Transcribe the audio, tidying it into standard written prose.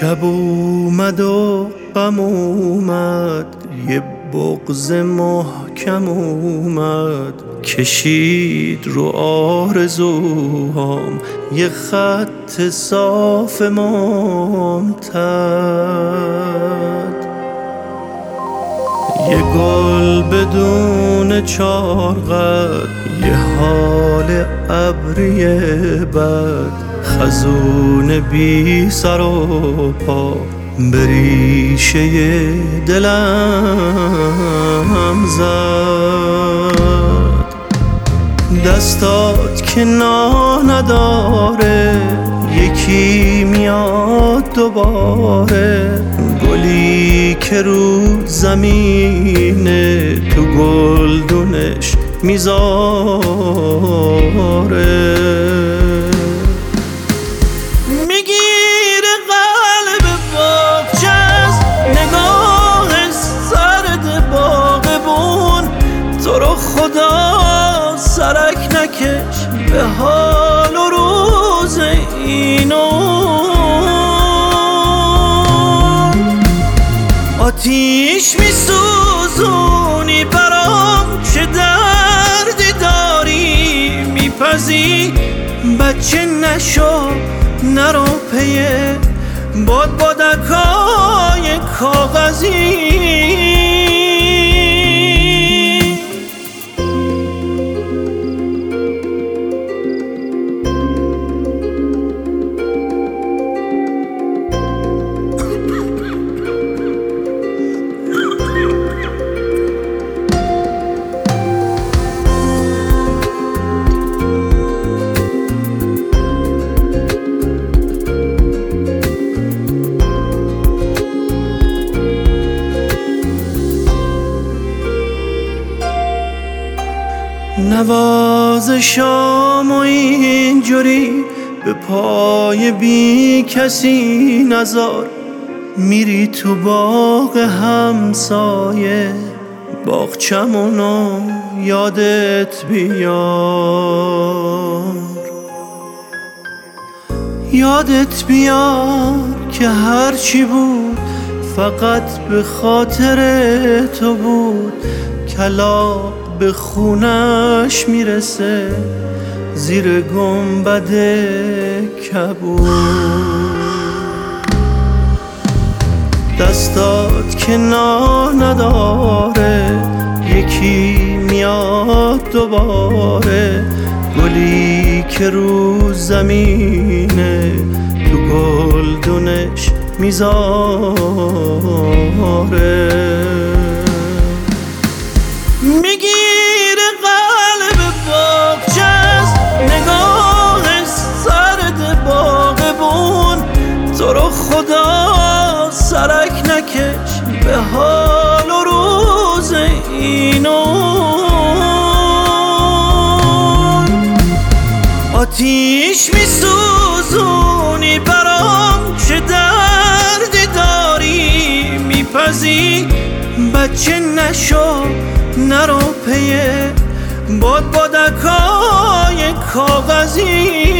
شب اومد و غم اومد، یه بغض محکم اومد، کشید رو آرزوهام یه خط صاف ممتد. یه گل بدون چارقد، یه حال ابری بد، خزون بی سر و پا به ریشه دلم زد. دستات که نداره، یکی میاد دوباره، گلی که رو زمینه تو گلدونش میذاره. میگیره قلب باغچه‌ز نگاه سرد باغبون، تو رو خدا سرک نکش به حال و روز اینو. آتیش میسوزونی برام، چه دردی داری میپزی، بچه نشو نرو پیه بادکای کاغذی. نوازشام و اینجوری به پای بی کسی نذار، میری تو باغ همسایه باغچمونو یادت بیار. یادت بیار که هرچی بود فقط به خاطر تو بود، کلاغ به خونش میرسه زیر گنبد کبود. دستات که نداره، یکی میاد دوباره، گلی که رو زمینه تو گلدونش میذاره. میگیره قلب باغچه‌ز نگاه سرد باغبون، تو رو خدا سرک نکش به حال و روز اینو. آتیش میسوزونی برام، چه دردی داری میپزی، بچه نشو نرو پیه بادکای کاغذی.